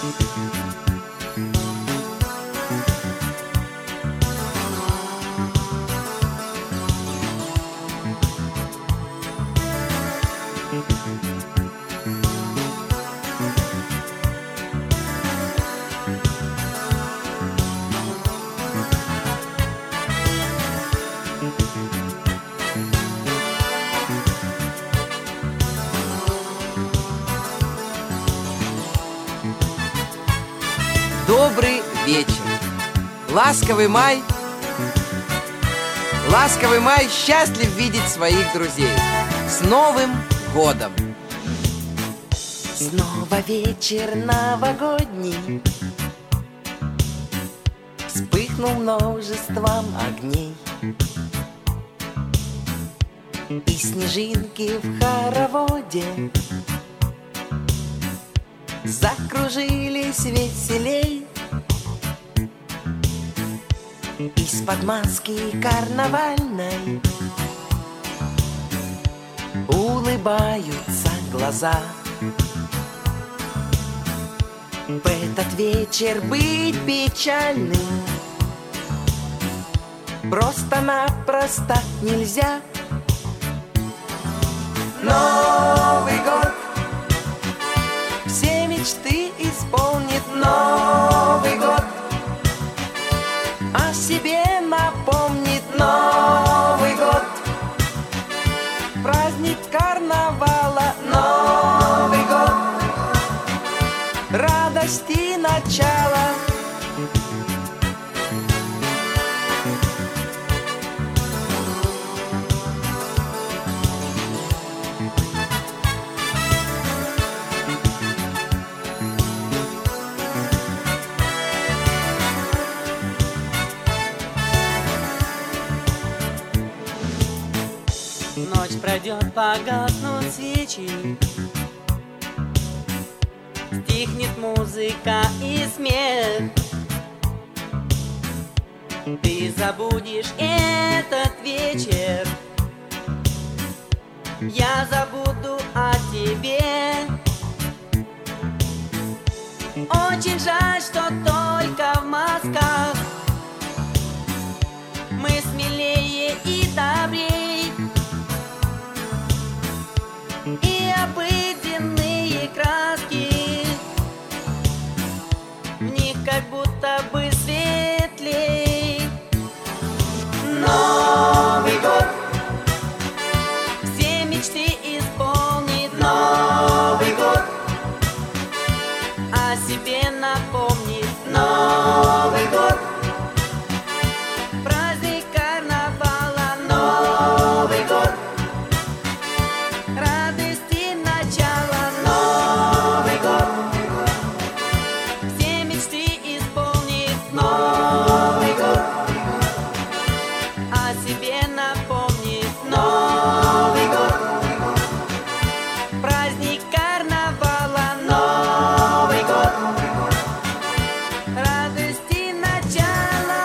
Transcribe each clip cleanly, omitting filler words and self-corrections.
Добрый вечер. Ласковый май счастлив видеть своих друзей. С Новым годом! Снова вечер новогодний, вспыхнул множеством огней, и снежинки в хороводе закружились веселей. Из-под маски карнавальной улыбаются глаза. В этот вечер быть печальным просто-напросто нельзя. Новый год все мечты исполнит. Новый год о себе напомнит. Новый год праздник карнавала. Новый год радости начало. Ночь пройдет, погаснут свечи, стихнет музыка и смех. Ты забудешь этот вечер, я забуду о тебе. Очень жаль, что только в масках мы смелее и добрей, и обыденные краски в них как будто бы светлей. Новый год все мечты исполнит. Новый год о себе напомнит. Новый год праздник карнавала. Новый год радости начало. Новый год все мечты исполнит. Новый год о себе напомнит. Новый год праздник карнавала. Новый год радости начало.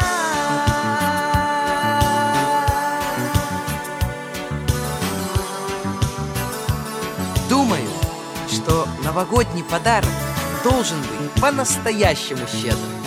Думаю, что новогодний подарок должен быть по-настоящему щедрым.